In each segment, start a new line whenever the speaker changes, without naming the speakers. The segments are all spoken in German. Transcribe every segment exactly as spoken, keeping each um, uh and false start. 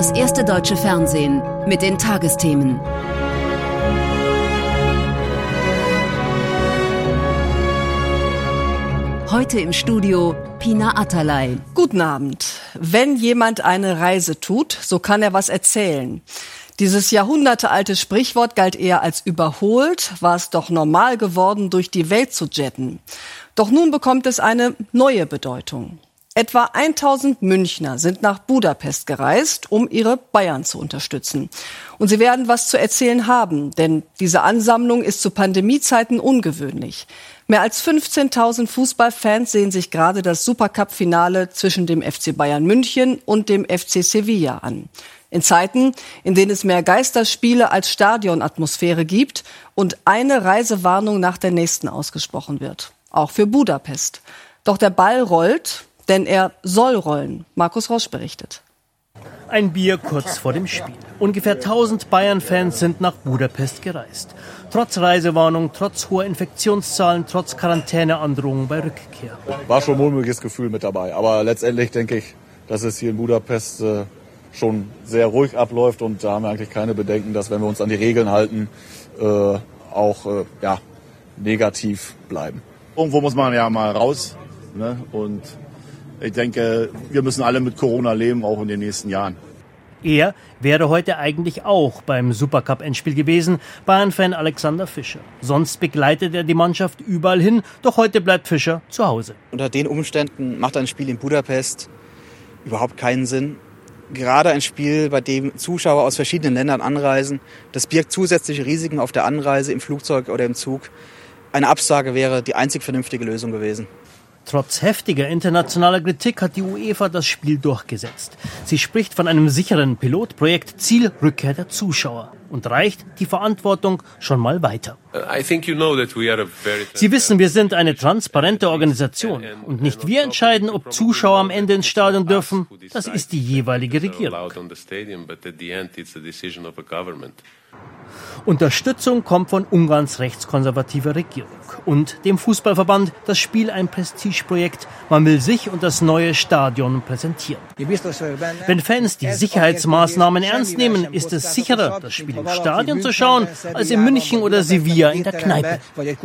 das erste deutsche Fernsehen mit den Tagesthemen. Heute im Studio Pina Atalay.
Guten Abend. Wenn jemand eine Reise tut, so kann er was erzählen. Dieses jahrhundertealte Sprichwort galt eher als überholt, war es doch normal geworden, durch die Welt zu jetten. Doch nun bekommt es eine neue Bedeutung. Etwa tausend Münchner sind nach Budapest gereist, um ihre Bayern zu unterstützen. Und sie werden was zu erzählen haben, denn diese Ansammlung ist zu Pandemiezeiten ungewöhnlich. Mehr als fünfzehntausend Fußballfans sehen sich gerade das Supercup-Finale zwischen dem F C Bayern München und dem F C Sevilla an. In Zeiten, in denen es mehr Geisterspiele als Stadionatmosphäre gibt und eine Reisewarnung nach der nächsten ausgesprochen wird. Auch für Budapest. Doch der Ball rollt, denn er soll rollen. Markus Rosch berichtet.
Ein Bier kurz vor dem Spiel. Ungefähr tausend Bayern-Fans sind nach Budapest gereist. Trotz Reisewarnung, trotz hoher Infektionszahlen, trotz Quarantäneandrohungen bei Rückkehr.
War schon ein mulmiges Gefühl mit dabei. Aber letztendlich denke ich, dass es hier in Budapest äh, schon sehr ruhig abläuft. Und da haben wir eigentlich keine Bedenken, dass, wenn wir uns an die Regeln halten, äh, auch äh, ja, negativ bleiben.
Irgendwo muss man ja mal raus, ne? Und ich denke, wir müssen alle mit Corona leben, auch in den nächsten Jahren.
Er wäre heute eigentlich auch beim Supercup-Endspiel gewesen, Bayern-Fan Alexander Fischer. Sonst begleitet er die Mannschaft überall hin, doch heute bleibt Fischer zu Hause.
Unter den Umständen macht ein Spiel in Budapest überhaupt keinen Sinn. Gerade ein Spiel, bei dem Zuschauer aus verschiedenen Ländern anreisen, das birgt zusätzliche Risiken auf der Anreise im Flugzeug oder im Zug. Eine Absage wäre die einzig vernünftige Lösung gewesen.
Trotz heftiger internationaler Kritik hat die UEFA das Spiel durchgesetzt. Sie spricht von einem sicheren Pilotprojekt, Ziel Rückkehr der Zuschauer, und reicht die Verantwortung schon mal weiter. Sie wissen, wir sind eine transparente Organisation und nicht wir entscheiden, ob Zuschauer am Ende ins Stadion dürfen. Das ist die jeweilige Regierung. Unterstützung kommt von Ungarns rechtskonservativer Regierung und dem Fußballverband. Das Spiel ein Prestigeprojekt. Man will sich und das neue Stadion präsentieren. Wenn Fans die Sicherheitsmaßnahmen ernst nehmen, ist es sicherer, das Spiel im Stadion zu schauen, als in München oder Sevilla in der Kneipe.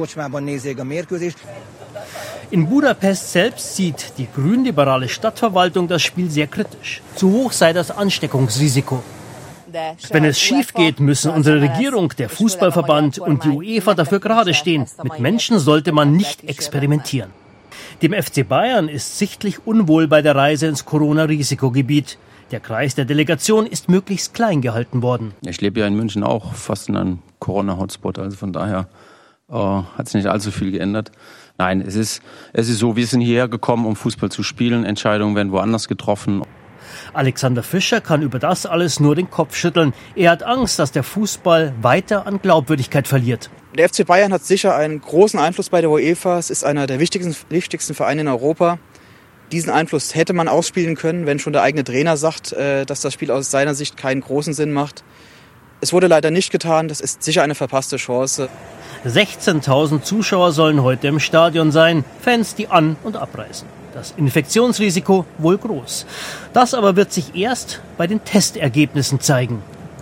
In Budapest selbst sieht die grünliberale Stadtverwaltung das Spiel sehr kritisch. Zu hoch sei das Ansteckungsrisiko. Wenn es schief geht, müssen unsere Regierung, der Fußballverband und die UEFA dafür gerade stehen. Mit Menschen sollte man nicht experimentieren. Dem F C Bayern ist sichtlich unwohl bei der Reise ins Corona-Risikogebiet. Der Kreis der Delegation ist möglichst klein gehalten worden.
Ich lebe ja in München auch fast in einem Corona-Hotspot, also von daher äh, hat sich nicht allzu viel geändert. Nein, es ist, es ist so, wir sind hierher gekommen, um Fußball zu spielen. Entscheidungen werden woanders getroffen.
Alexander Fischer kann über das alles nur den Kopf schütteln. Er hat Angst, dass der Fußball weiter an Glaubwürdigkeit verliert.
Der F C Bayern hat sicher einen großen Einfluss bei der UEFA. Es ist einer der wichtigsten, wichtigsten Vereine in Europa. Diesen Einfluss hätte man ausspielen können, wenn schon der eigene Trainer sagt, dass das Spiel aus seiner Sicht keinen großen Sinn macht. Es wurde leider nicht getan. Das ist sicher eine verpasste Chance.
sechzehntausend Zuschauer sollen heute im Stadion sein. Fans, die an- und abreisen. Das Infektionsrisiko wohl groß. Das aber wird sich erst bei den Testergebnissen zeigen.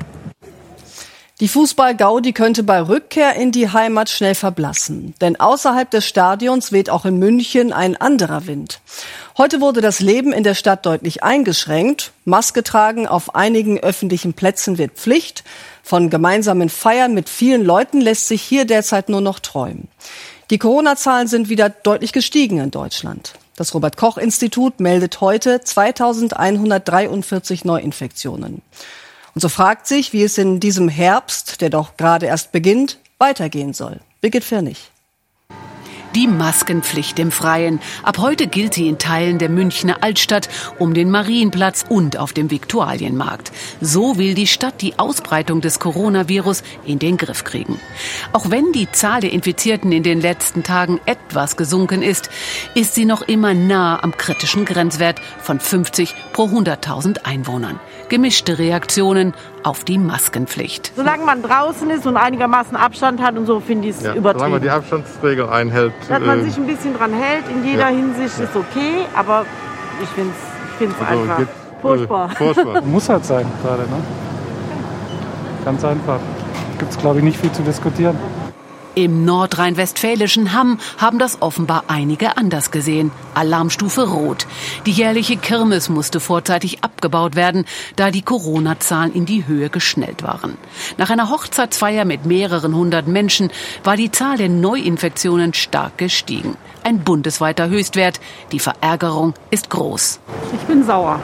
Die Fußball-Gaudi könnte bei Rückkehr in die Heimat schnell verblassen. Denn außerhalb des Stadions weht auch in München ein anderer Wind. Heute wurde das Leben in der Stadt deutlich eingeschränkt. Maske tragen auf einigen öffentlichen Plätzen wird Pflicht. Von gemeinsamen Feiern mit vielen Leuten lässt sich hier derzeit nur noch träumen. Die Corona-Zahlen sind wieder deutlich gestiegen in Deutschland. Das Robert-Koch-Institut meldet heute zweitausendeinhundertdreiundvierzig Neuinfektionen. Und so fragt sich, wie es in diesem Herbst, der doch gerade erst beginnt, weitergehen soll. Birgit Firnig.
Die Maskenpflicht im Freien. Ab heute gilt sie in Teilen der Münchner Altstadt, um den Marienplatz und auf dem Viktualienmarkt. So will die Stadt die Ausbreitung des Coronavirus in den Griff kriegen. Auch wenn die Zahl der Infizierten in den letzten Tagen etwas gesunken ist, ist sie noch immer nah am kritischen Grenzwert von fünfzig pro hunderttausend Einwohnern. Gemischte Reaktionen auf die Maskenpflicht.
Solange man draußen ist und einigermaßen Abstand hat und so, finde ich es ja, übertrieben.
Solange man die Abstandsregel einhält.
Dass man sich ein bisschen dran hält, in jeder ja. Hinsicht ist okay, aber ich finde es ich
also
einfach
gibt
Furchtbar.
Also, furchtbar. Muss halt sein gerade, ne? Ganz einfach. Gibt es, glaube ich, nicht viel zu diskutieren.
Im nordrhein-westfälischen Hamm haben das offenbar einige anders gesehen. Alarmstufe Rot. Die jährliche Kirmes musste vorzeitig abgebaut werden, da die Corona-Zahlen in die Höhe geschnellt waren. Nach einer Hochzeitsfeier mit mehreren hundert Menschen war die Zahl der Neuinfektionen stark gestiegen. Ein bundesweiter Höchstwert. Die Verärgerung ist groß.
Ich bin sauer,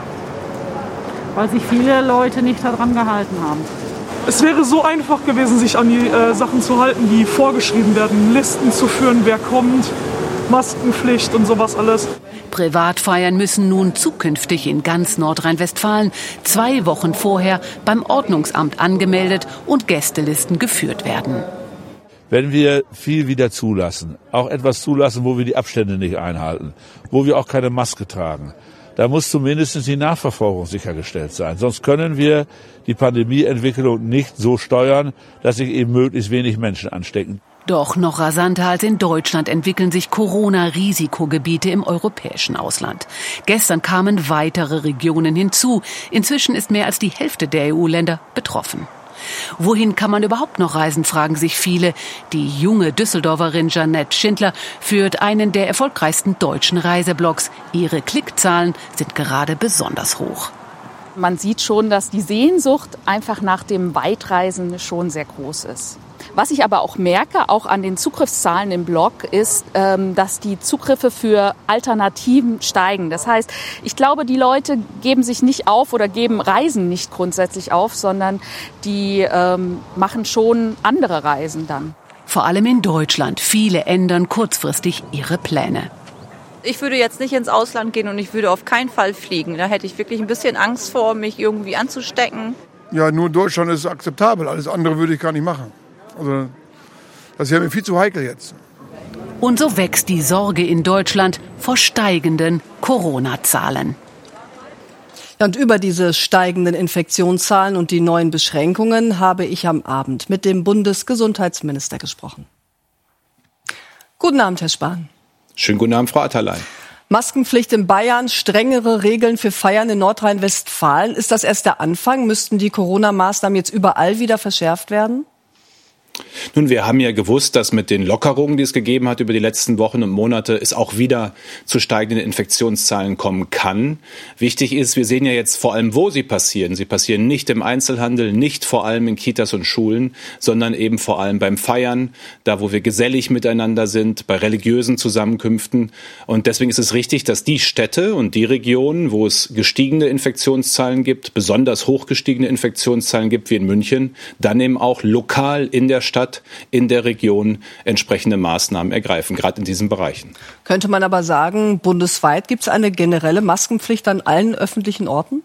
weil sich viele Leute nicht daran gehalten haben.
Es wäre so einfach gewesen, sich an die äh, Sachen zu halten, die vorgeschrieben werden, Listen zu führen, wer kommt, Maskenpflicht und sowas alles.
Privatfeiern müssen nun zukünftig in ganz Nordrhein-Westfalen zwei Wochen vorher beim Ordnungsamt angemeldet und Gästelisten geführt werden.
Wenn wir viel wieder zulassen, auch etwas zulassen, wo wir die Abstände nicht einhalten, wo wir auch keine Maske tragen, da muss zumindest die Nachverfolgung sichergestellt sein. Sonst können wir die Pandemieentwicklung nicht so steuern, dass sich eben möglichst wenig Menschen anstecken.
Doch noch rasanter als in Deutschland entwickeln sich Corona-Risikogebiete im europäischen Ausland. Gestern kamen weitere Regionen hinzu. Inzwischen ist mehr als die Hälfte der E U-Länder betroffen. Wohin kann man überhaupt noch reisen, fragen sich viele. Die junge Düsseldorferin Jeanette Schindler führt einen der erfolgreichsten deutschen Reiseblogs. Ihre Klickzahlen sind gerade besonders hoch.
Man sieht schon, dass die Sehnsucht einfach nach dem Weitreisen schon sehr groß ist. Was ich aber auch merke, auch an den Zugriffszahlen im Blog, ist, dass die Zugriffe für Alternativen steigen. Das heißt, ich glaube, die Leute geben sich nicht auf oder geben Reisen nicht grundsätzlich auf, sondern die ähm, machen schon andere Reisen dann.
Vor allem in Deutschland. Viele ändern kurzfristig ihre Pläne.
Ich würde jetzt nicht ins Ausland gehen und ich würde auf keinen Fall fliegen. Da hätte ich wirklich ein bisschen Angst vor, mich irgendwie anzustecken.
Ja, nur Deutschland ist akzeptabel. Alles andere würde ich gar nicht machen. Also, das ist ja mir viel zu heikel jetzt.
Und so wächst die Sorge in Deutschland vor steigenden Corona-Zahlen.
Und über diese steigenden Infektionszahlen und die neuen Beschränkungen habe ich am Abend mit dem Bundesgesundheitsminister gesprochen. Guten Abend, Herr Spahn.
Schönen guten Abend, Frau Atterlein.
Maskenpflicht in Bayern, strengere Regeln für Feiern in Nordrhein-Westfalen. Ist das erst der Anfang? Müssten die Corona-Maßnahmen jetzt überall wieder verschärft werden?
Nun, wir haben ja gewusst, dass mit den Lockerungen, die es gegeben hat über die letzten Wochen und Monate, es auch wieder zu steigenden Infektionszahlen kommen kann. Wichtig ist, wir sehen ja jetzt vor allem, wo sie passieren. Sie passieren nicht im Einzelhandel, nicht vor allem in Kitas und Schulen, sondern eben vor allem beim Feiern, da wo wir gesellig miteinander sind, bei religiösen Zusammenkünften. Und deswegen ist es richtig, dass die Städte und die Regionen, wo es gestiegene Infektionszahlen gibt, besonders hoch gestiegene Infektionszahlen gibt, wie in München, dann eben auch lokal in der Stadt, in der Region entsprechende Maßnahmen ergreifen, gerade in diesen Bereichen.
Könnte man aber sagen, bundesweit gibt es eine generelle Maskenpflicht an allen öffentlichen Orten?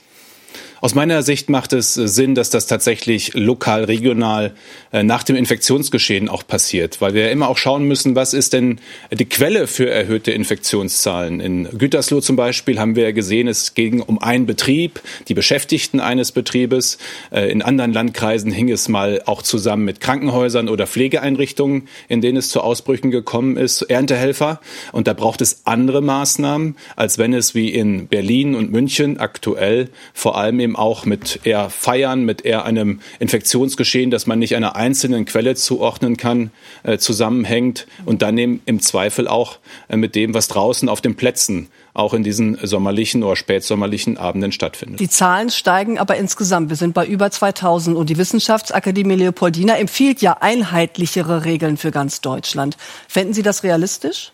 Aus meiner Sicht macht es Sinn, dass das tatsächlich lokal, regional nach dem Infektionsgeschehen auch passiert, weil wir immer auch schauen müssen, was ist denn die Quelle für erhöhte Infektionszahlen. In Gütersloh zum Beispiel haben wir gesehen, es ging um einen Betrieb, die Beschäftigten eines Betriebes. In anderen Landkreisen hing es mal auch zusammen mit Krankenhäusern oder Pflegeeinrichtungen, in denen es zu Ausbrüchen gekommen ist, Erntehelfer. Und da braucht es andere Maßnahmen, als wenn es wie in Berlin und München aktuell vor allem eben auch mit eher Feiern, mit eher einem Infektionsgeschehen, das man nicht einer einzelnen Quelle zuordnen kann, äh, zusammenhängt und dann eben im Zweifel auch äh, mit dem, was draußen auf den Plätzen auch in diesen sommerlichen oder spätsommerlichen Abenden stattfindet.
Die Zahlen steigen aber insgesamt. Wir sind bei über zweitausend und die Wissenschaftsakademie Leopoldina empfiehlt ja einheitlichere Regeln für ganz Deutschland. Fänden Sie das realistisch?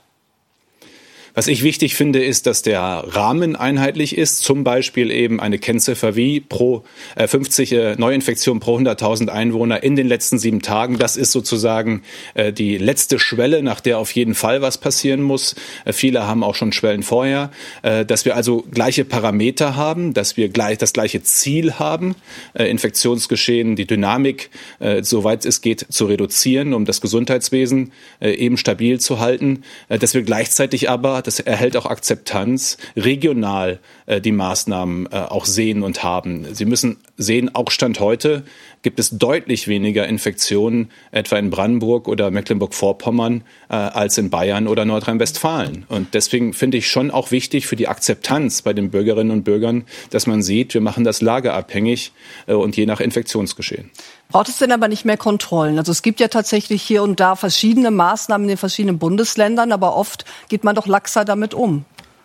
Was ich wichtig finde, ist, dass der Rahmen einheitlich ist, zum Beispiel eben eine Kennziffer wie pro äh, fünfzig äh, Neuinfektionen pro hunderttausend Einwohner in den letzten sieben Tagen. Das ist sozusagen äh, die letzte Schwelle, nach der auf jeden Fall was passieren muss. Äh, viele haben auch schon Schwellen vorher. Äh, dass wir also gleiche Parameter haben, dass wir gleich das gleiche Ziel haben, äh, Infektionsgeschehen, die Dynamik, äh, soweit es geht, zu reduzieren, um das Gesundheitswesen äh, eben stabil zu halten. Äh, dass wir gleichzeitig aber dauert, es erhält auch Akzeptanz, regional äh, die Maßnahmen äh, auch sehen und haben. Sie müssen sehen, auch Stand heute gibt es deutlich weniger Infektionen, etwa in Brandenburg oder Mecklenburg-Vorpommern, äh, als in Bayern oder Nordrhein-Westfalen. Und deswegen finde ich schon auch wichtig für die Akzeptanz bei den Bürgerinnen und Bürgern, dass man sieht, wir machen das lageabhängig äh, und je nach Infektionsgeschehen.
Braucht es denn aber nicht mehr Kontrollen? Also es gibt ja tatsächlich hier und da verschiedene Maßnahmen in den verschiedenen Bundesländern, aber oft geht man doch laxer damit um.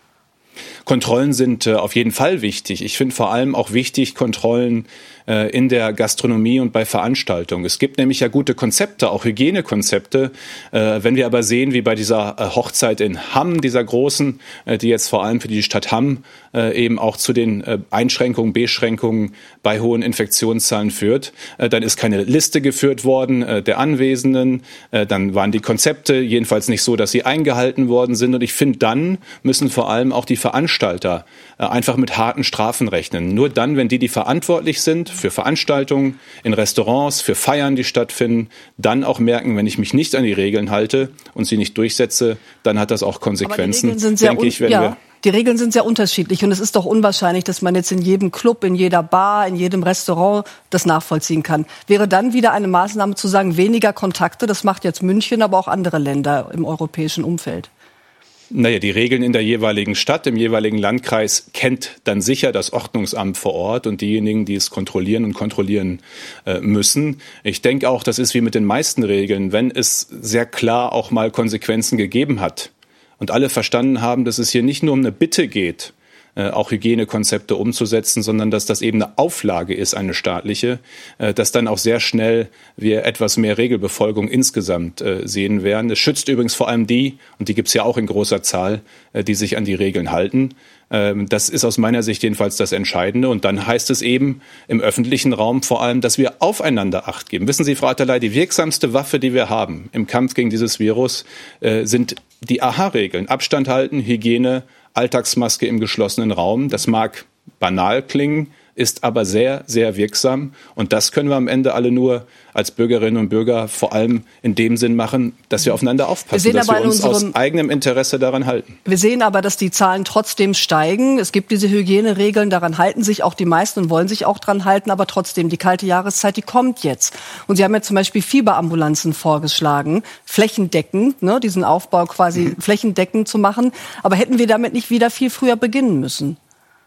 Kontrollen sind äh, auf jeden Fall wichtig. Ich finde vor allem auch wichtig, Kontrollen äh, in der Gastronomie und bei Veranstaltungen. Es gibt nämlich ja gute Konzepte, auch Hygienekonzepte. Äh, wenn wir aber sehen, wie bei dieser äh, Hochzeit in Hamm, dieser großen, äh, die jetzt vor allem für die Stadt Hamm äh, eben auch zu den äh, Einschränkungen, Beschränkungen bei hohen Infektionszahlen führt, äh, dann ist keine Liste geführt worden äh, der Anwesenden. Äh, dann waren die Konzepte jedenfalls nicht so, dass sie eingehalten worden sind. Und ich finde, dann müssen vor allem auch die Veranstalter äh, einfach mit harten Strafen rechnen. Nur dann, wenn die, die verantwortlich sind für Veranstaltungen in Restaurants, für Feiern, die stattfinden, dann auch merken, wenn ich mich nicht an die Regeln halte und sie nicht durchsetze, dann hat das auch Konsequenzen.
Aber die Regeln sind sehr
denke ich, wenn
ja.
wir
Die Regeln sind sehr unterschiedlich und es ist doch unwahrscheinlich, dass man jetzt in jedem Club, in jeder Bar, in jedem Restaurant das nachvollziehen kann. Wäre dann wieder eine Maßnahme zu sagen, weniger Kontakte, das macht jetzt München, aber auch andere Länder im europäischen Umfeld?
Naja, die Regeln in der jeweiligen Stadt, im jeweiligen Landkreis kennt dann sicher das Ordnungsamt vor Ort und diejenigen, die es kontrollieren und kontrollieren äh, müssen. Ich denke auch, das ist wie mit den meisten Regeln, wenn es sehr klar auch mal Konsequenzen gegeben hat und alle verstanden haben, dass es hier nicht nur um eine Bitte geht, äh, auch Hygienekonzepte umzusetzen, sondern dass das eben eine Auflage ist, eine staatliche, äh, dass dann auch sehr schnell wir etwas mehr Regelbefolgung insgesamt äh, sehen werden. Es schützt übrigens vor allem die, und die gibt es ja auch in großer Zahl, äh, die sich an die Regeln halten. Ähm, das ist aus meiner Sicht jedenfalls das Entscheidende. Und dann heißt es eben im öffentlichen Raum vor allem, dass wir aufeinander Acht geben. Wissen Sie, Frau Atterlei, die wirksamste Waffe, die wir haben im Kampf gegen dieses Virus, äh, sind die A H A-Regeln. Abstand halten, Hygiene, Alltagsmaske im geschlossenen Raum. Das mag banal klingen, ist aber sehr, sehr wirksam. Und das können wir am Ende alle nur als Bürgerinnen und Bürger vor allem in dem Sinn machen, dass wir aufeinander aufpassen, wir dass wir uns aus eigenem Interesse daran halten.
Wir sehen aber, dass die Zahlen trotzdem steigen. Es gibt diese Hygieneregeln, daran halten sich auch die meisten und wollen sich auch dran halten. Aber trotzdem, die kalte Jahreszeit, die kommt jetzt. Und Sie haben ja zum Beispiel Fieberambulanzen vorgeschlagen, flächendeckend, ne, diesen Aufbau quasi mhm. flächendeckend zu machen. Aber hätten wir damit nicht wieder viel früher beginnen müssen?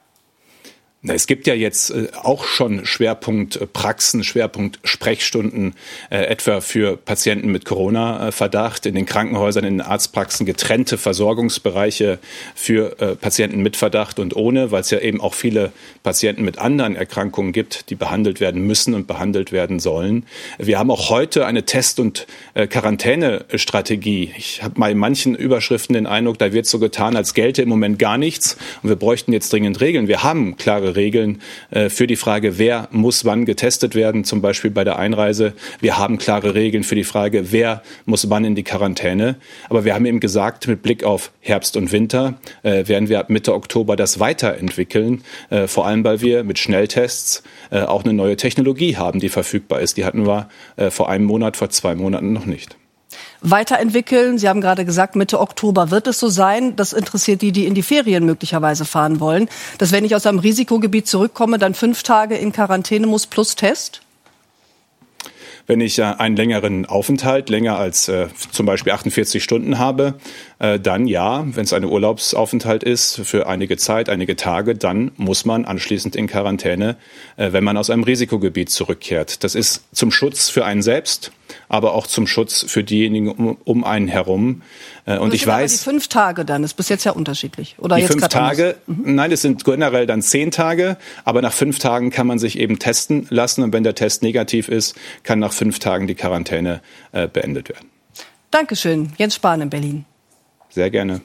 Es gibt ja jetzt äh, auch schon Schwerpunktpraxen, Schwerpunkt-Sprechstunden, äh, etwa für Patienten mit Corona-Verdacht, in den Krankenhäusern, in den Arztpraxen getrennte Versorgungsbereiche für äh, Patienten mit Verdacht und ohne, weil es ja eben auch viele Patienten mit anderen Erkrankungen gibt, die behandelt werden müssen und behandelt werden sollen. Wir haben auch heute eine Test- und äh, Quarantänestrategie. Ich habe mal in manchen Überschriften den Eindruck, da wird so getan, als gelte im Moment gar nichts und wir bräuchten jetzt dringend Regeln. Wir haben klare Regeln äh, für die Frage, wer muss wann getestet werden, zum Beispiel bei der Einreise. Wir haben klare Regeln für die Frage, wer muss wann in die Quarantäne. Aber wir haben eben gesagt, mit Blick auf Herbst und Winter äh, werden wir ab Mitte Oktober das weiterentwickeln, äh, vor allem weil wir mit Schnelltests äh, auch eine neue Technologie haben, die verfügbar ist. Die hatten wir äh, vor einem Monat, vor zwei Monaten noch nicht.
Weiterentwickeln. Sie haben gerade gesagt, Mitte Oktober wird es so sein. Das interessiert die, die in die Ferien möglicherweise fahren wollen. Dass wenn ich aus einem Risikogebiet zurückkomme, dann fünf Tage in Quarantäne muss plus Test?
Wenn ich äh, einen längeren Aufenthalt, länger als äh, zum Beispiel achtundvierzig Stunden habe, äh, dann ja, wenn es ein Urlaubsaufenthalt ist für einige Zeit, einige Tage, dann muss man anschließend in Quarantäne, äh, wenn man aus einem Risikogebiet zurückkehrt. Das ist zum Schutz für einen selbst, aber auch zum Schutz für diejenigen um, um einen herum. Äh, und ich weiß,
die fünf Tage dann, ist bis jetzt ja unterschiedlich. Oder
die
jetzt
fünf Tage, mhm. nein, es sind generell dann zehn Tage, aber nach fünf Tagen kann man sich eben testen lassen und wenn der Test negativ ist, kann nach fünf Tagen die Quarantäne äh, beendet werden.
Dankeschön, Jens Spahn in Berlin.
Sehr gerne.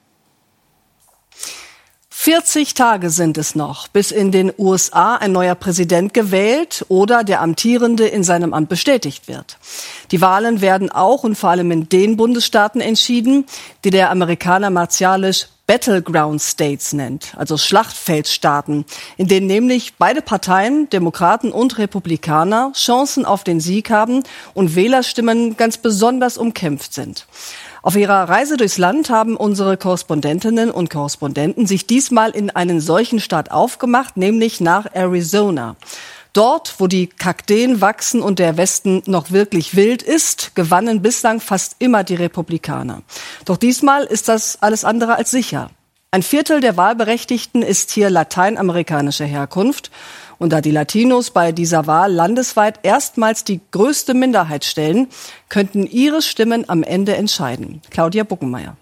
vierzig Tage sind es noch, bis in den U S A ein neuer Präsident gewählt oder der Amtierende in seinem Amt bestätigt wird. Die Wahlen werden auch und vor allem in den Bundesstaaten entschieden, die der Amerikaner martialisch Battleground States nennt, also Schlachtfeldstaaten, in denen nämlich beide Parteien, Demokraten und Republikaner, Chancen auf den Sieg haben und Wählerstimmen ganz besonders umkämpft sind. Auf ihrer Reise durchs Land haben unsere Korrespondentinnen und Korrespondenten sich diesmal in einen solchen Staat aufgemacht, nämlich nach Arizona. Dort, wo die Kakteen wachsen und der Westen noch wirklich wild ist, gewannen bislang fast immer die Republikaner. Doch diesmal ist das alles andere als sicher. Ein Viertel der Wahlberechtigten ist hier lateinamerikanischer Herkunft. Und da die Latinos bei dieser Wahl landesweit erstmals die größte Minderheit stellen, könnten ihre Stimmen am Ende entscheiden. Claudia Buckenmeier.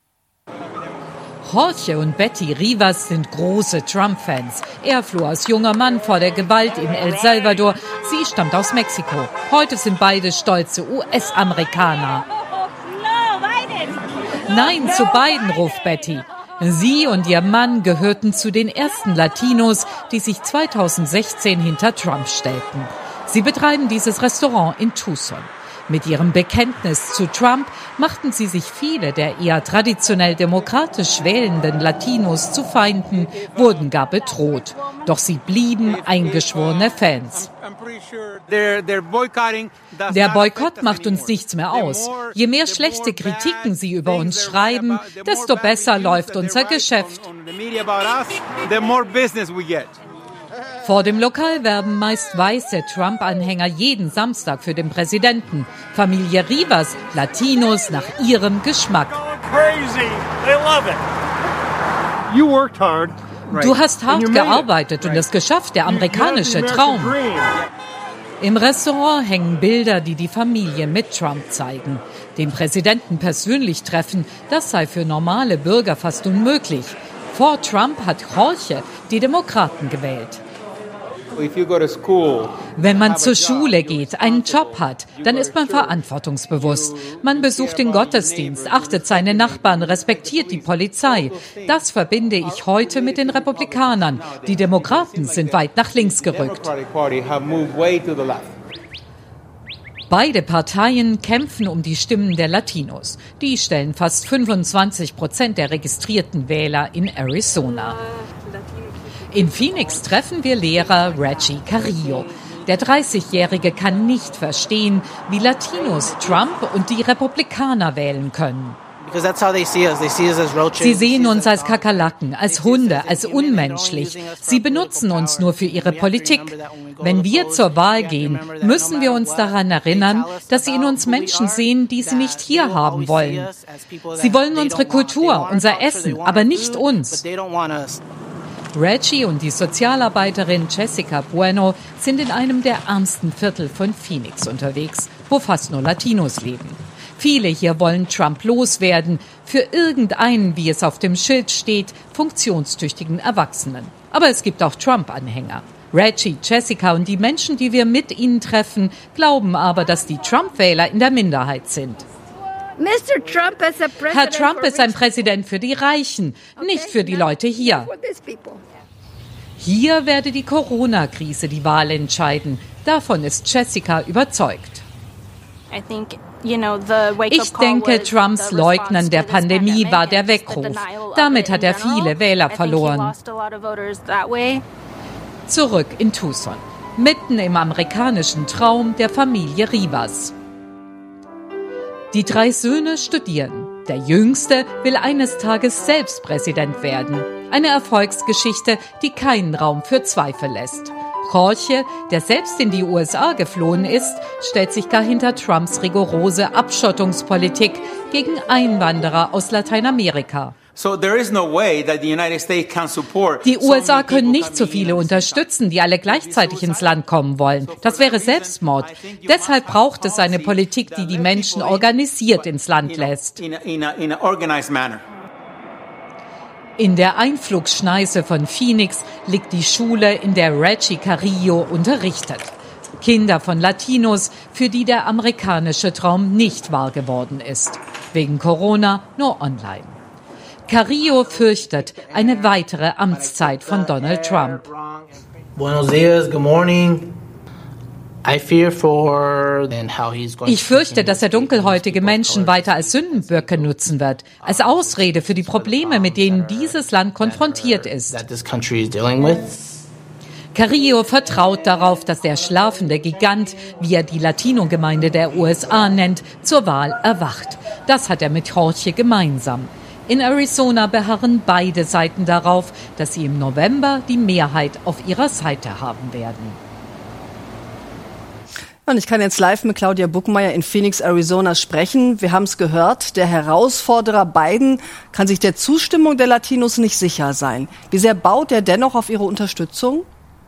Jorge und Betty Rivas sind große Trump-Fans. Er floh als junger Mann vor der Gewalt in El Salvador. Sie stammt aus Mexiko. Heute sind beide stolze U S-Amerikaner. Nein zu Biden, ruft Betty. Sie und ihr Mann gehörten zu den ersten Latinos, die sich zweitausendsechzehn hinter Trump stellten. Sie betreiben dieses Restaurant in Tucson. Mit ihrem Bekenntnis zu Trump machten sie sich viele der eher traditionell demokratisch wählenden Latinos zu Feinden, wurden gar bedroht. Doch sie blieben eingeschworene Fans. Der Boykott macht uns nichts mehr aus. Je mehr schlechte Kritiken sie über uns schreiben, desto besser läuft unser Geschäft. Vor dem Lokal werben meist weiße Trump-Anhänger jeden Samstag für den Präsidenten. Familie Rivas, Latinos nach ihrem Geschmack. Du hast hart gearbeitet und es geschafft, der amerikanische Traum. Im Restaurant hängen Bilder, die die Familie mit Trump zeigen. Den Präsidenten persönlich treffen, das sei für normale Bürger fast unmöglich. Vor Trump hat Jorge die Demokraten gewählt. Wenn man zur Schule geht, einen Job hat, dann ist man verantwortungsbewusst. Man besucht den Gottesdienst, achtet seine Nachbarn, respektiert die Polizei. Das verbinde ich heute mit den Republikanern. Die Demokraten sind weit nach links gerückt. Beide Parteien kämpfen um die Stimmen der Latinos. Die stellen fast fünfundzwanzig Prozent der registrierten Wähler in Arizona. In Phoenix treffen wir Lehrer Reggie Carrillo. Der dreißigjährige kann nicht verstehen, wie Latinos Trump und die Republikaner wählen können. Sie sehen uns als Kakerlaken, als Hunde, als unmenschlich. Sie benutzen uns nur für ihre Politik. Wenn wir zur Wahl gehen, müssen wir uns daran erinnern, dass sie in uns Menschen sehen, die sie nicht hier haben wollen. Sie wollen unsere Kultur, unser Essen, aber nicht uns. Reggie und die Sozialarbeiterin Jessica Bueno sind in einem der ärmsten Viertel von Phoenix unterwegs, wo fast nur Latinos leben. Viele hier wollen Trump loswerden, für irgendeinen, wie es auf dem Schild steht, funktionstüchtigen Erwachsenen. Aber es gibt auch Trump-Anhänger. Reggie, Jessica und die Menschen, die wir mit ihnen treffen, glauben aber, dass die Trump-Wähler in der Minderheit sind. Herr Trump ist ein Präsident für die Reichen, nicht für die Leute hier. Hier werde die Corona-Krise die Wahl entscheiden. Davon ist Jessica überzeugt. Ich denke, Trumps Leugnen der Pandemie war der Weckruf. Damit hat er viele Wähler verloren. Zurück in Tucson, mitten im amerikanischen Traum der Familie Rivas. Die drei Söhne studieren. Der Jüngste will eines Tages selbst Präsident werden. Eine Erfolgsgeschichte, die keinen Raum für Zweifel lässt. Jorge, der selbst in die U S A geflohen ist, stellt sich gar hinter Trumps rigorose Abschottungspolitik gegen Einwanderer aus Lateinamerika. Die U S A können nicht so viele unterstützen, die alle gleichzeitig ins Land kommen wollen. Das wäre Selbstmord. Deshalb braucht es eine Politik, die die Menschen organisiert ins Land lässt. In der Einflugschneise von Phoenix liegt die Schule, in der Reggie Carrillo unterrichtet. Kinder von Latinos, für die der amerikanische Traum nicht wahr geworden ist. Wegen Corona nur online. Carrillo fürchtet eine weitere Amtszeit von Donald Trump.
Buenos dias, good morning.
Ich fürchte, dass er dunkelhäutige Menschen weiter als Sündenböcke nutzen wird, als Ausrede für die Probleme, mit denen dieses Land konfrontiert ist. Carrillo vertraut darauf, dass der schlafende Gigant, wie er die Latino-Gemeinde der U S A nennt, zur Wahl erwacht. Das hat er mit Jorge gemeinsam. In Arizona beharren beide Seiten darauf, dass sie im November die Mehrheit auf ihrer Seite haben werden.
Und ich kann jetzt live mit Claudia Buckmeier in Phoenix, Arizona sprechen. Wir haben es gehört, der Herausforderer Biden kann sich der Zustimmung der Latinos nicht sicher sein. Wie sehr baut er dennoch auf ihre Unterstützung?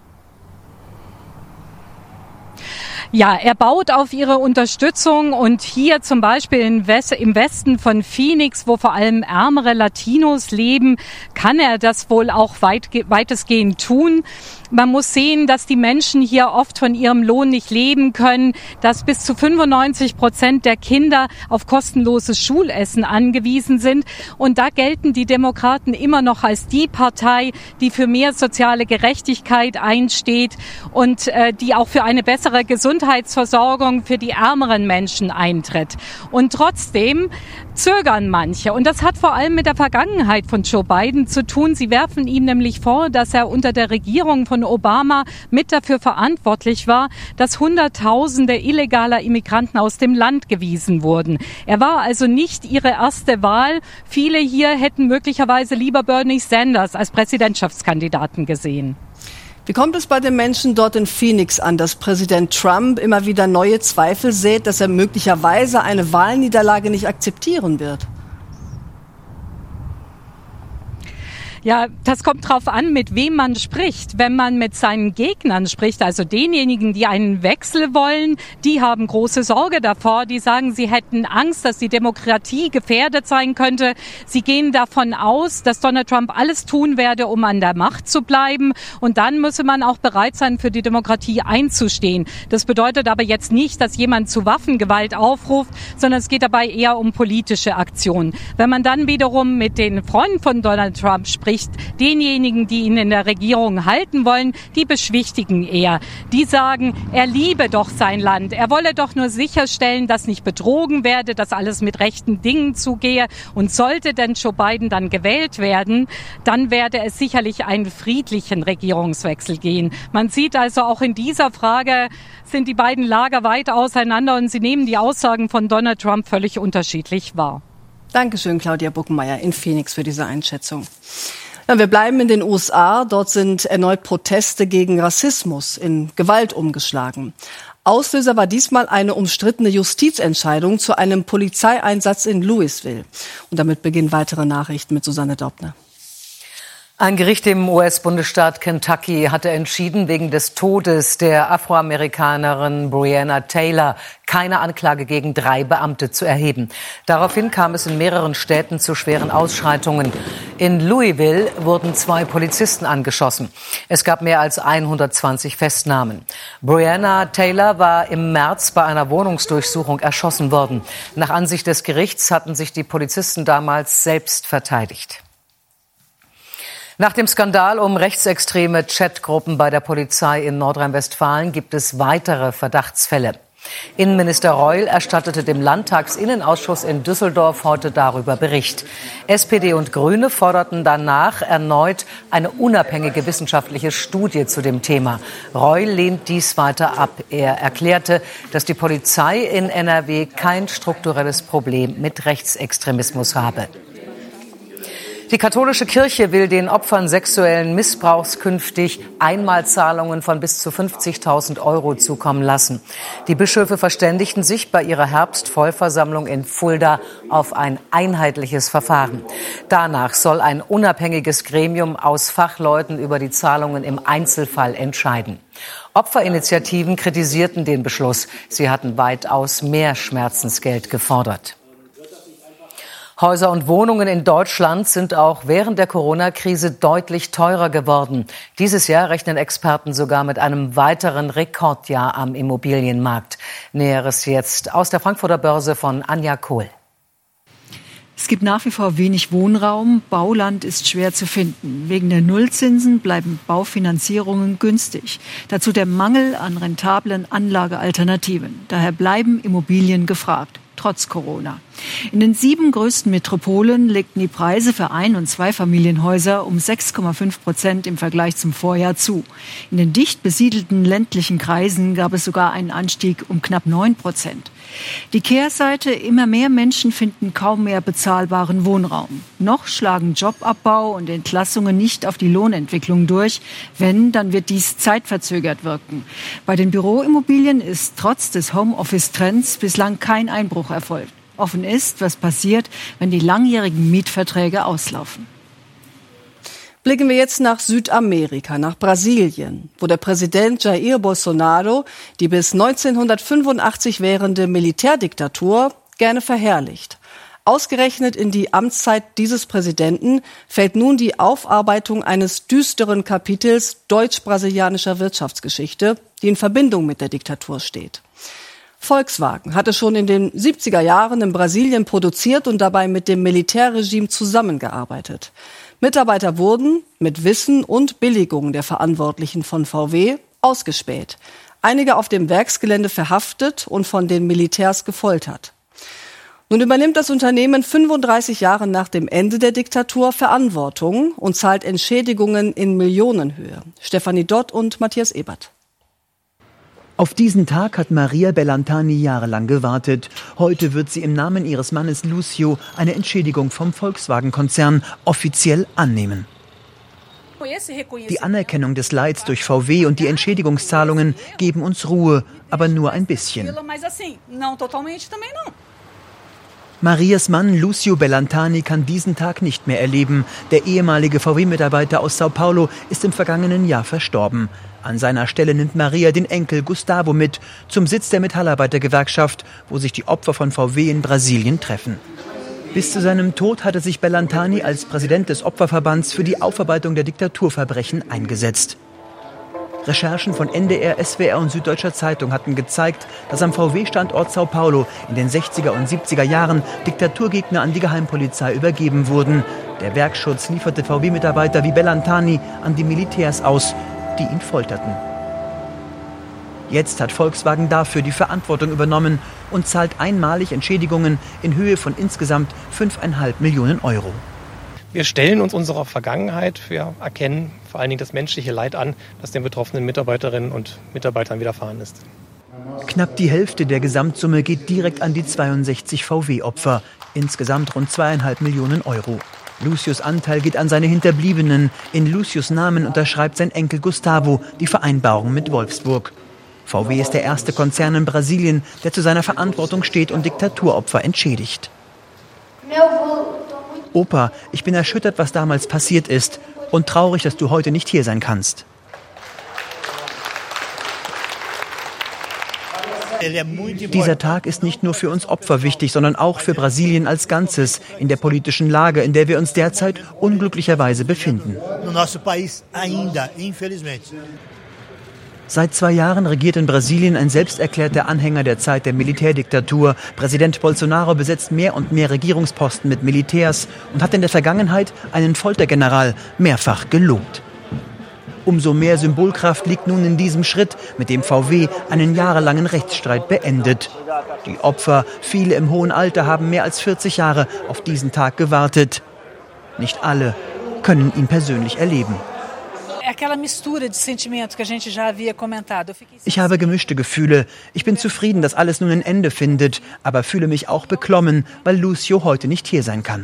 Ja, er baut auf ihre Unterstützung und hier zum Beispiel im Westen von Phoenix, wo vor allem ärmere Latinos leben, kann er das wohl auch weit, weitestgehend tun. Man muss sehen, dass die Menschen hier oft von ihrem Lohn nicht leben können, dass bis zu fünfundneunzig Prozent der Kinder auf kostenloses Schulessen angewiesen sind. Und da gelten die Demokraten immer noch als die Partei, die für mehr soziale Gerechtigkeit einsteht und äh, die auch für eine bessere Gesundheitsversorgung für die ärmeren Menschen eintritt. Und trotzdem zögern manche. Und das hat vor allem mit der Vergangenheit von Joe Biden zu tun. Sie werfen ihm nämlich vor, dass er unter der Regierung von Obama mit dafür verantwortlich war, dass Hunderttausende illegaler Immigranten aus dem Land gewiesen wurden. Er war also nicht ihre erste Wahl. Viele hier hätten möglicherweise lieber Bernie Sanders als Präsidentschaftskandidaten gesehen.
Wie kommt es bei den Menschen dort in Phoenix an, dass Präsident Trump immer wieder neue Zweifel sät, dass er möglicherweise eine Wahlniederlage nicht akzeptieren wird?
Ja, das kommt drauf an, mit wem man spricht. Wenn man mit seinen Gegnern spricht, also denjenigen, die einen Wechsel wollen, die haben große Sorge davor. Die sagen, sie hätten Angst, dass die Demokratie gefährdet sein könnte. Sie gehen davon aus, dass Donald Trump alles tun werde, um an der Macht zu bleiben. Und dann müsse man auch bereit sein, für die Demokratie einzustehen. Das bedeutet aber jetzt nicht, dass jemand zu Waffengewalt aufruft, sondern es geht dabei eher um politische Aktionen. Wenn man dann wiederum mit den Freunden von Donald Trump spricht, denjenigen, die ihn in der Regierung halten wollen, die beschwichtigen eher. Die sagen, er liebe doch sein Land. Er wolle doch nur sicherstellen, dass nicht betrogen werde, dass alles mit rechten Dingen zugehe. Und sollte denn Joe Biden dann gewählt werden, dann werde es sicherlich einen friedlichen Regierungswechsel gehen. Man sieht also auch in dieser Frage sind die beiden Lager weit auseinander und sie nehmen die Aussagen von Donald Trump völlig unterschiedlich wahr.
Dankeschön, Claudia Buckmeier in Phoenix für diese Einschätzung. Ja, wir bleiben in den U S A. Dort sind erneut Proteste gegen Rassismus in Gewalt umgeschlagen. Auslöser war diesmal eine umstrittene Justizentscheidung zu einem Polizeieinsatz in Louisville. Und damit beginnen weitere Nachrichten mit Susanne Daubner.
Ein Gericht im U S-Bundesstaat Kentucky hatte entschieden, wegen des Todes der Afroamerikanerin Breonna Taylor keine Anklage gegen drei Beamte zu erheben. Daraufhin kam es in mehreren Städten zu schweren Ausschreitungen. In Louisville wurden zwei Polizisten angeschossen. Es gab mehr als hundertzwanzig Festnahmen. Breonna Taylor war im März bei einer Wohnungsdurchsuchung erschossen worden. Nach Ansicht des Gerichts hatten sich die Polizisten damals selbst verteidigt. Nach dem Skandal um rechtsextreme Chatgruppen bei der Polizei in Nordrhein-Westfalen gibt es weitere Verdachtsfälle. Innenminister Reul erstattete dem Landtagsinnenausschuss in Düsseldorf heute darüber Bericht. S P D und Grüne forderten danach erneut eine unabhängige wissenschaftliche Studie zu dem Thema. Reul lehnt dies weiter ab. Er erklärte, dass die Polizei in N R W kein strukturelles Problem mit Rechtsextremismus habe. Die katholische Kirche will den Opfern sexuellen Missbrauchs künftig Einmalzahlungen von bis zu fünfzigtausend Euro zukommen lassen. Die Bischöfe verständigten sich bei ihrer Herbstvollversammlung in Fulda auf ein einheitliches Verfahren. Danach soll ein unabhängiges Gremium aus Fachleuten über die Zahlungen im Einzelfall entscheiden. Opferinitiativen kritisierten den Beschluss. Sie hatten weitaus mehr Schmerzensgeld gefordert. Häuser und Wohnungen in Deutschland sind auch während der Corona-Krise deutlich teurer geworden. Dieses Jahr rechnen Experten sogar mit einem weiteren Rekordjahr am Immobilienmarkt. Näheres jetzt aus der Frankfurter Börse von Anja Kohl.
Es gibt nach wie vor wenig Wohnraum. Bauland ist schwer zu finden. Wegen der Nullzinsen bleiben Baufinanzierungen günstig. Dazu der Mangel an rentablen Anlagealternativen. Daher bleiben Immobilien gefragt. trotz Corona. In den sieben größten Metropolen legten die Preise für Ein- und Zweifamilienhäuser um sechs Komma fünf Prozent im Vergleich zum Vorjahr zu. In den dicht besiedelten ländlichen Kreisen gab es sogar einen Anstieg um knapp neun Prozent. Die Kehrseite: immer mehr Menschen finden kaum mehr bezahlbaren Wohnraum. Noch schlagen Jobabbau und Entlassungen nicht auf die Lohnentwicklung durch. Wenn, dann wird dies zeitverzögert wirken. Bei den Büroimmobilien ist trotz des Homeoffice-Trends bislang kein Einbruch erfolgt. Offen ist, was passiert, wenn die langjährigen Mietverträge auslaufen.
Blicken wir jetzt nach Südamerika, nach Brasilien, wo der Präsident Jair Bolsonaro die bis neunzehnhundertfünfundachtzig währende Militärdiktatur gerne verherrlicht. Ausgerechnet in die Amtszeit dieses Präsidenten fällt nun die Aufarbeitung eines düsteren Kapitels deutsch-brasilianischer Wirtschaftsgeschichte, die in Verbindung mit der Diktatur steht. Volkswagen hatte schon in den siebziger Jahren in Brasilien produziert und dabei mit dem Militärregime zusammengearbeitet. Mitarbeiter wurden mit Wissen und Billigung der Verantwortlichen von V W ausgespäht. Einige auf dem Werksgelände verhaftet und von den Militärs gefoltert. Nun übernimmt das Unternehmen fünfunddreißig Jahre nach dem Ende der Diktatur Verantwortung und zahlt Entschädigungen in Millionenhöhe. Stefanie Dott und Matthias Ebert.
Auf diesen Tag hat Maria Bellantani jahrelang gewartet. Heute wird sie im Namen ihres Mannes Lucio eine Entschädigung vom Volkswagen-Konzern offiziell annehmen. Die Anerkennung des Leids durch V W und die Entschädigungszahlungen geben uns Ruhe, aber nur ein bisschen. Marias Mann Lucio Bellantani kann diesen Tag nicht mehr erleben. Der ehemalige V W-Mitarbeiter aus Sao Paulo ist im vergangenen Jahr verstorben. An seiner Stelle nimmt Maria den Enkel Gustavo mit zum Sitz der Metallarbeitergewerkschaft, wo sich die Opfer von V W in Brasilien treffen. Bis zu seinem Tod hatte sich Bellantani als Präsident des Opferverbands für die Aufarbeitung der Diktaturverbrechen eingesetzt. Recherchen von N D R, S W R und Süddeutscher Zeitung hatten gezeigt, dass am V W-Standort Sao Paulo in den sechziger und siebziger Jahren Diktaturgegner an die Geheimpolizei übergeben wurden. Der Werkschutz lieferte V W-Mitarbeiter wie Bellantani an die Militärs aus, die ihn folterten. Jetzt hat Volkswagen dafür die Verantwortung übernommen und zahlt einmalig Entschädigungen in Höhe von insgesamt fünfeinhalb Millionen Euro.
Wir stellen uns unserer Vergangenheit, wir erkennen vor allen Dingen das menschliche Leid an, das den betroffenen Mitarbeiterinnen und Mitarbeitern widerfahren ist.
Knapp die Hälfte der Gesamtsumme geht direkt an die zweiundsechzig V W-Opfer, insgesamt rund zweieinhalb Millionen Euro. Lucios Anteil geht an seine Hinterbliebenen. In Lucios Namen unterschreibt sein Enkel Gustavo die Vereinbarung mit Wolfsburg. V W ist der erste Konzern in Brasilien, der zu seiner Verantwortung steht und Diktaturopfer entschädigt. Opa, ich bin erschüttert, was damals passiert ist und traurig, dass du heute nicht hier sein kannst. Dieser Tag ist nicht nur für uns Opfer wichtig, sondern auch für Brasilien als Ganzes in der politischen Lage, in der wir uns derzeit unglücklicherweise befinden. Seit zwei Jahren regiert in Brasilien ein selbsterklärter Anhänger der Zeit der Militärdiktatur. Präsident Bolsonaro besetzt mehr und mehr Regierungsposten mit Militärs und hat in der Vergangenheit einen Foltergeneral mehrfach gelobt. Umso mehr Symbolkraft liegt nun in diesem Schritt, mit dem V W einen jahrelangen Rechtsstreit beendet. Die Opfer, viele im hohen Alter, haben mehr als vierzig Jahre auf diesen Tag gewartet. Nicht alle können ihn persönlich erleben. Ich habe gemischte Gefühle. Ich bin zufrieden, dass alles nun ein Ende findet, aber fühle mich auch beklommen, weil Lucio heute nicht hier sein kann.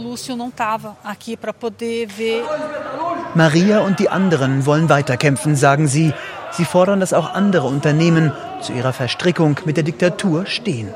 Maria und die anderen wollen weiterkämpfen, sagen sie. Sie fordern, dass auch andere Unternehmen zu ihrer Verstrickung mit der Diktatur stehen.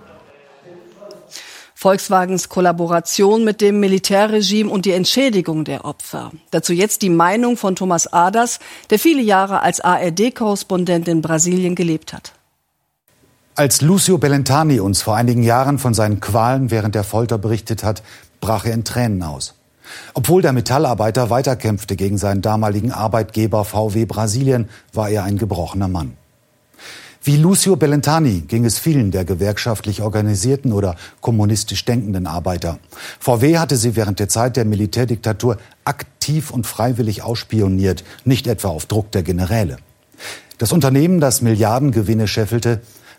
Volkswagens Kollaboration mit dem Militärregime und die Entschädigung der Opfer. Dazu jetzt die Meinung von Thomas Aders, der viele Jahre als A R D-Korrespondent in Brasilien gelebt hat.
Als Lucio Bellantani uns vor einigen Jahren von seinen Qualen während der Folter berichtet hat, brach er in Tränen aus. Obwohl der Metallarbeiter weiterkämpfte gegen seinen damaligen Arbeitgeber V W Brasilien, war er ein gebrochener Mann. Wie Lucio Bellantani ging es vielen der gewerkschaftlich organisierten oder kommunistisch denkenden Arbeiter. V W hatte sie während der Zeit der Militärdiktatur aktiv und freiwillig ausspioniert, nicht etwa auf Druck der Generäle. Das Unternehmen, das Milliardengewinne scheffelte,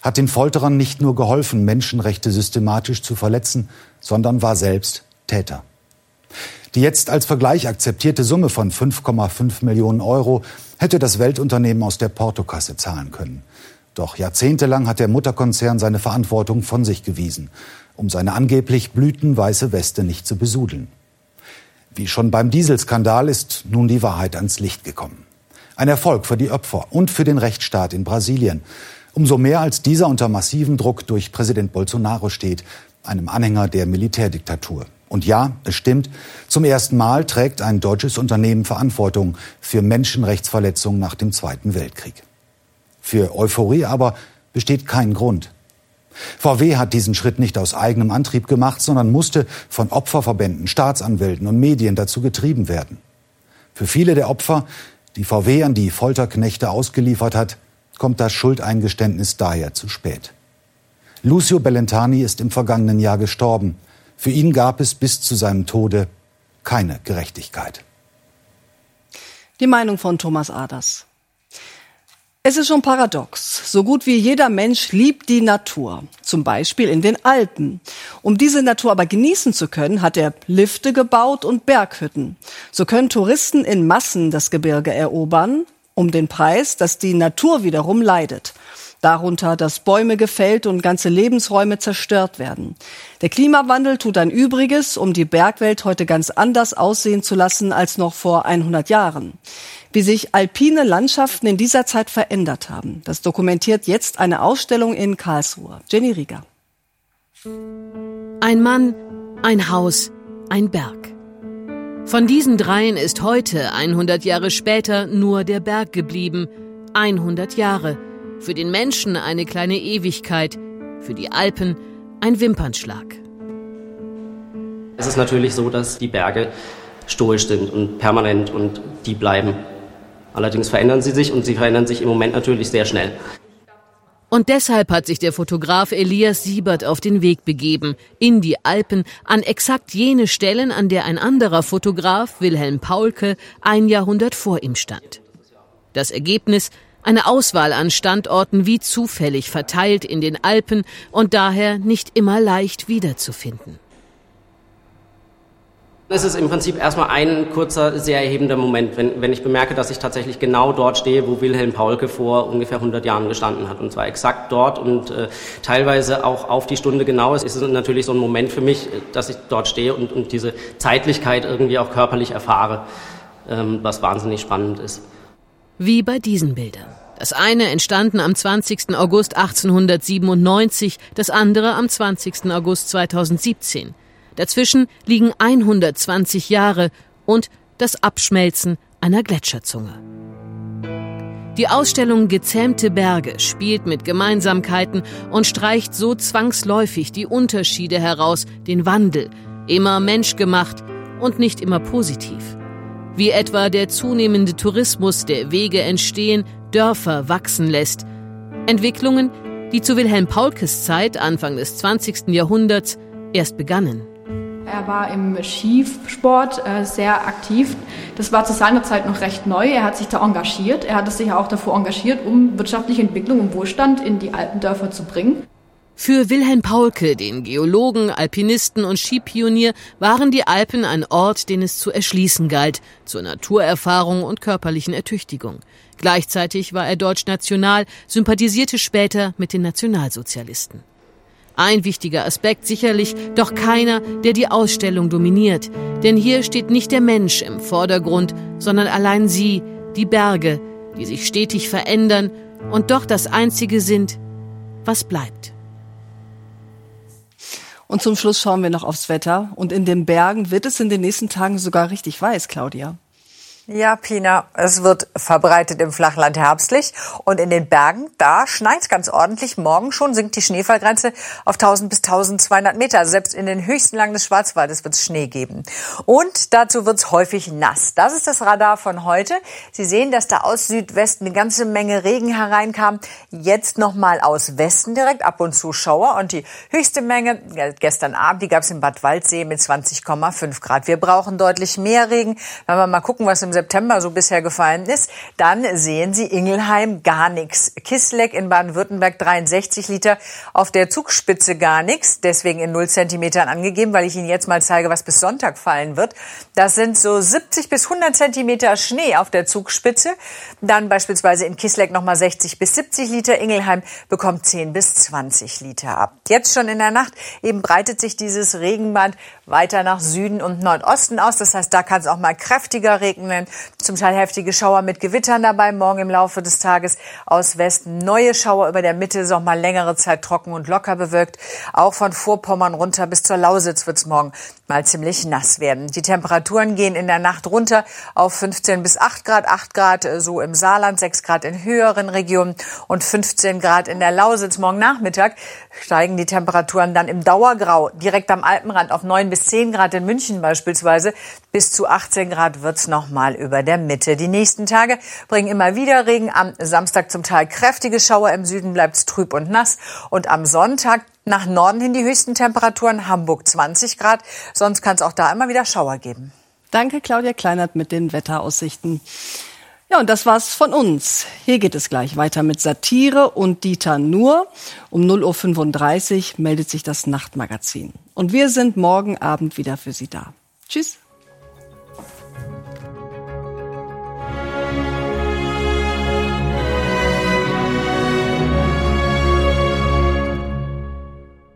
hat den Folterern nicht nur geholfen, Menschenrechte systematisch zu verletzen, sondern war selbst Täter. Die jetzt als Vergleich akzeptierte Summe von fünf Komma fünf Millionen Euro hätte das Weltunternehmen aus der Portokasse zahlen können. Doch jahrzehntelang hat der Mutterkonzern seine Verantwortung von sich gewiesen, um seine angeblich blütenweiße Weste nicht zu besudeln. Wie schon beim Dieselskandal ist nun die Wahrheit ans Licht gekommen. Ein Erfolg für die Opfer und für den Rechtsstaat in Brasilien. Umso mehr, als dieser unter massivem Druck durch Präsident Bolsonaro steht, einem Anhänger der Militärdiktatur. Und ja, es stimmt, zum ersten Mal trägt ein deutsches Unternehmen Verantwortung für Menschenrechtsverletzungen nach dem Zweiten Weltkrieg. Für Euphorie aber besteht kein Grund. V W hat diesen Schritt nicht aus eigenem Antrieb gemacht, sondern musste von Opferverbänden, Staatsanwälten und Medien dazu getrieben werden. Für viele der Opfer, die V W an die Folterknechte ausgeliefert hat, kommt das Schuldeingeständnis daher zu spät. Lucio Bellentani ist im vergangenen Jahr gestorben. Für ihn gab es bis zu seinem Tode keine Gerechtigkeit.
Die Meinung von Thomas Aders. Es ist schon paradox. So gut wie jeder Mensch liebt die Natur, zum Beispiel in den Alpen. Um diese Natur aber genießen zu können, hat er Lifte gebaut und Berghütten. So können Touristen in Massen das Gebirge erobern, um den Preis, dass die Natur wiederum leidet. Darunter, dass Bäume gefällt und ganze Lebensräume zerstört werden. Der Klimawandel tut ein Übriges, um die Bergwelt heute ganz anders aussehen zu lassen als noch vor hundert Jahren. Wie sich alpine Landschaften in dieser Zeit verändert haben, das dokumentiert jetzt eine Ausstellung in Karlsruhe. Jenny Rieger.
Ein Mann, ein Haus, ein Berg. Von diesen dreien ist heute, hundert Jahre später, nur der Berg geblieben. hundert Jahre. Für den Menschen eine kleine Ewigkeit, für die Alpen ein Wimpernschlag.
Es ist natürlich so, dass die Berge stoisch sind und permanent und die bleiben. Allerdings verändern sie sich und sie verändern sich im Moment natürlich sehr schnell.
Und deshalb hat sich der Fotograf Elias Siebert auf den Weg begeben, in die Alpen, an exakt jene Stellen, an der ein anderer Fotograf, Wilhelm Paulke, ein Jahrhundert vor ihm stand. Das Ergebnis: eine Auswahl an Standorten wie zufällig verteilt in den Alpen und daher nicht immer leicht wiederzufinden.
Es ist im Prinzip erstmal ein kurzer, sehr erhebender Moment, wenn, wenn ich bemerke, dass ich tatsächlich genau dort stehe, wo Wilhelm Paulke vor ungefähr hundert Jahren gestanden hat. Und zwar exakt dort und äh, teilweise auch auf die Stunde genau. Es ist natürlich so ein Moment für mich, dass ich dort stehe und, und diese Zeitlichkeit irgendwie auch körperlich erfahre, ähm, was wahnsinnig spannend ist.
Wie bei diesen Bildern. Das eine entstanden am zwanzigsten August achtzehnhundertsiebenundneunzig, das andere am zwanzigsten August zweitausendsiebzehn. Dazwischen liegen hundertzwanzig Jahre und das Abschmelzen einer Gletscherzunge. Die Ausstellung Gezähmte Berge spielt mit Gemeinsamkeiten und streicht so zwangsläufig die Unterschiede heraus, den Wandel, immer menschgemacht und nicht immer positiv. Wie etwa der zunehmende Tourismus, der Wege entstehen, Dörfer wachsen lässt. Entwicklungen, die zu Wilhelm Paulkes Zeit, Anfang des zwanzigsten Jahrhunderts, erst begannen.
Er war im Skisport äh, sehr aktiv. Das war zu seiner Zeit noch recht neu. Er hat sich da engagiert. Er hat sich auch davor engagiert, um wirtschaftliche Entwicklung und Wohlstand in die Alpendörfer zu bringen.
Für Wilhelm Paulke, den Geologen, Alpinisten und Skipionier, waren die Alpen ein Ort, den es zu erschließen galt, zur Naturerfahrung und körperlichen Ertüchtigung. Gleichzeitig war er deutschnational, sympathisierte später mit den Nationalsozialisten. Ein wichtiger Aspekt sicherlich, doch keiner, der die Ausstellung dominiert. Denn hier steht nicht der Mensch im Vordergrund, sondern allein sie, die Berge, die sich stetig verändern und doch das Einzige sind, was bleibt.
Und zum Schluss schauen wir noch aufs Wetter. Und in den Bergen wird es in den nächsten Tagen sogar richtig weiß, Claudia.
Ja, Pina, es wird verbreitet im Flachland herbstlich und in den Bergen, da schneit's ganz ordentlich. Morgen schon sinkt die Schneefallgrenze auf tausend bis tausendzweihundert Meter. Also selbst in den höchsten Lagen des Schwarzwaldes wird's Schnee geben. Und dazu wird's häufig nass. Das ist das Radar von heute. Sie sehen, dass da aus Südwesten eine ganze Menge Regen hereinkam. Jetzt nochmal aus Westen direkt, ab und zu Schauer. Und die höchste Menge, ja, gestern Abend, die gab's in Bad Waldsee mit zwanzig Komma fünf Grad. Wir brauchen deutlich mehr Regen. Wenn wir mal gucken, was im September so bisher gefallen ist, dann sehen Sie Ingelheim gar nichts. Kisleck in Baden-Württemberg dreiundsechzig Liter, auf der Zugspitze gar nichts, deswegen in null Zentimetern angegeben, weil ich Ihnen jetzt mal zeige, was bis Sonntag fallen wird. Das sind so siebzig bis hundert Zentimeter Schnee auf der Zugspitze. Dann beispielsweise in Kisleck nochmal sechzig bis siebzig Liter, Ingelheim bekommt zehn bis zwanzig Liter ab. Jetzt schon in der Nacht eben breitet sich dieses Regenband weiter nach Süden und Nordosten aus. Das heißt, da kann es auch mal kräftiger regnen. Zum Teil heftige Schauer mit Gewittern dabei. Morgen im Laufe des Tages aus Westen neue Schauer über der Mitte, ist auch mal längere Zeit trocken und locker bewölkt. Auch von Vorpommern runter bis zur Lausitz wird es morgen mal ziemlich nass werden. Die Temperaturen gehen in der Nacht runter auf fünfzehn bis acht Grad, acht Grad so im Saarland, sechs Grad in höheren Regionen und fünfzehn Grad in der Lausitz. Morgen Nachmittag steigen die Temperaturen dann im Dauergrau direkt am Alpenrand auf neun bis zehn Grad in München beispielsweise. Bis zu achtzehn Grad wird's noch mal über der Mitte. Die nächsten Tage bringen immer wieder Regen. Am Samstag zum Teil kräftige Schauer. Im Süden bleibt's trüb und nass. Und am Sonntag nach Norden hin die höchsten Temperaturen. Hamburg zwanzig Grad. Sonst kann es auch da immer wieder Schauer geben.
Danke, Claudia Kleinert mit den Wetteraussichten. Ja, und das war's von uns. Hier geht es gleich weiter mit Satire und Dieter Nuhr. Um null Uhr fünfunddreißig meldet sich das Nachtmagazin. Und wir sind morgen Abend wieder für Sie da. Tschüss.